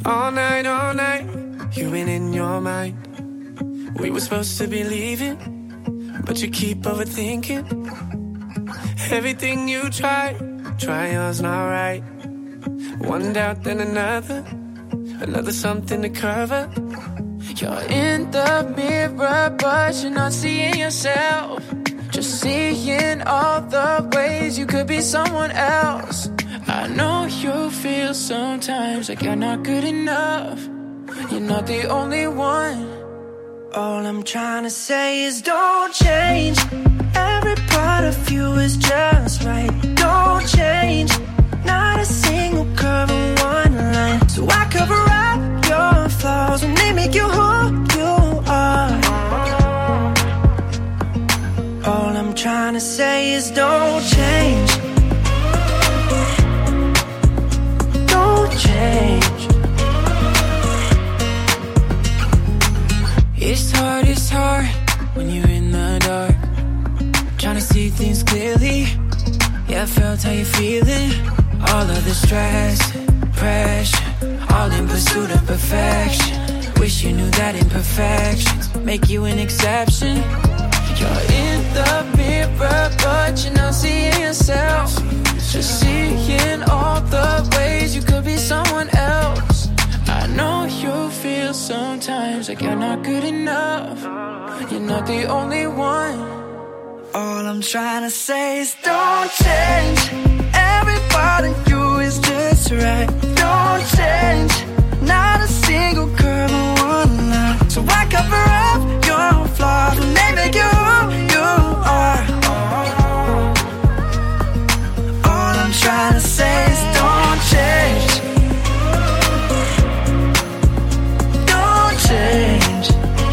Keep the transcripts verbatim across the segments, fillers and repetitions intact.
All night, all night, you've been in your mind. We were supposed to be leaving, but you keep overthinking. Everything you try, try yours not right. One doubt, then another, another something to cover. You're in the mirror, but you're not seeing yourself. Just seeing all the ways you could be someone else. I know you feel sometimes like you're not good enough. You're not the only one. All I'm trying to say is don't change. Every part of you is just right. Don't change. Not a single curve or one line. So I cover up your flaws when they make you who you are. All I'm trying to say is don't change. Don't change. It's hard, it's hard when you're in the dark, trying to see things clearly. Yeah, I felt how you're feeling. All of the stress, pressure, all in pursuit of perfection. Wish you knew that imperfections make you an exception. You're in the mirror, but you're not seeing yourself. Just seeing all the ways you could be someone else. I know you feel sometimes like you're not good enough. You're not the only one. All I'm trying to say is don't change. Every part of you is just right. Don't change. Not a single curve or one line. So I cover up your flaws when they make you who you are. All I'm trying to say is don't change. Don't change.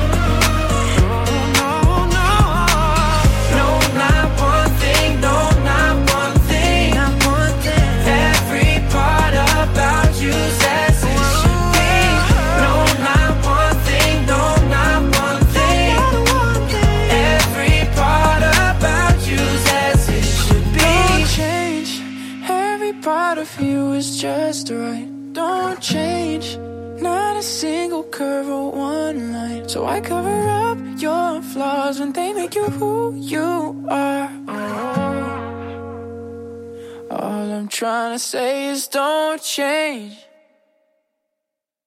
No, no, no, not one thing. No, not one thing. Not one thing. Every part about you's as it should be. No, not one thing. No, not one thing. Every part about you's as it should be. Don't change. Every part of you is just right. Don't change. Not a single curve or one line. So I cover up your flaws when they make you who you are. Oh. All I'm trying to say is don't change.